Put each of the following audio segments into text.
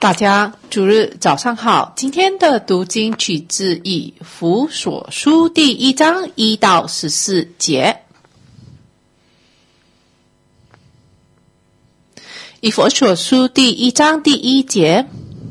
大家主日早上好，今天的读经取自以弗所书第1章1到14节。以弗所书第1章第1节，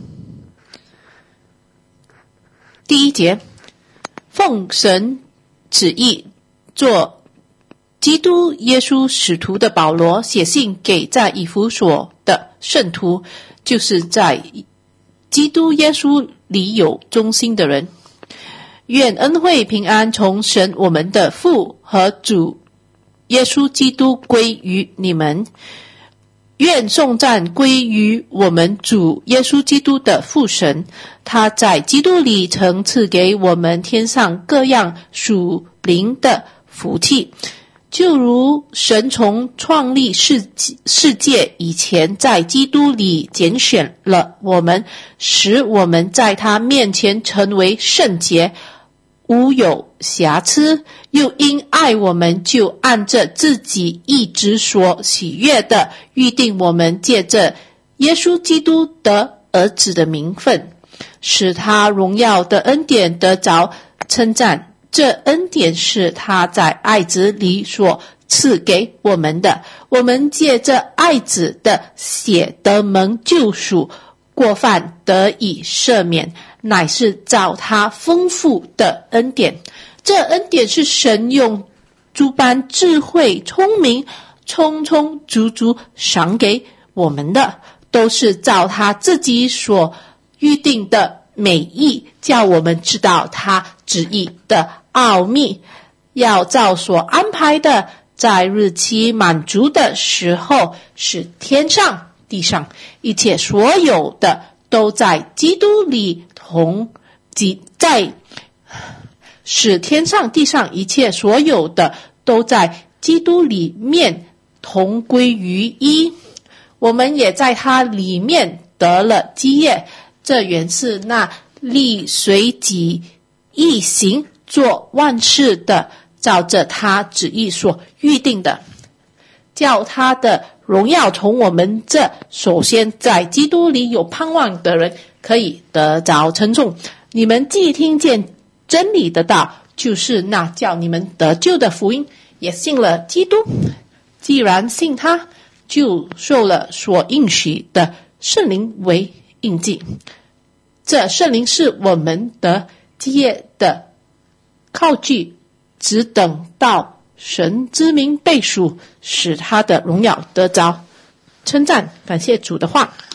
第1节，奉神旨意做基督耶稣使徒的保罗写信给在以弗所的圣徒，就是在基督耶稣里有忠心的人。愿恩惠平安从神我们的父和主耶稣基督归于你们。愿颂赞归于我们主耶稣基督的父神，他在基督里曾赐给我们天上各样属灵的福气，就如神从创立世界以前在基督里拣选了我们，使我们在他面前成为圣洁，无有瑕疵，又因爱我们，就按着自己意志所喜悦的预定我们借着耶稣基督得儿子的名分，使他荣耀的恩典得着称赞。这恩典是他在爱子里所赐给我们的，我们借着爱子的血得蒙救赎，过犯得以赦免，乃是照他丰富的恩典。这恩典是神用诸般智慧聪明充充足足赏给我们的，都是照他自己所预定的美意，叫我们知道他旨意的奥秘，要照所安排的，在日期满足的时候，使天上地上一切所有的都在基督里使天上地上一切所有的都在基督里面同归于一。我们也在他里面得了基业，这原是那力随己意行做万事的，照着他旨意所预定的，叫他的荣耀从我们这首先在基督里有盼望的人可以得着称颂。你们既听见真理的道，就是那叫你们得救的福音，也信了基督。既然信他，就受了所应许的圣灵为印记。这圣灵是我们得基业的靠据，只等到神之名被赎，使他的荣耀得着称赞。感谢主的话。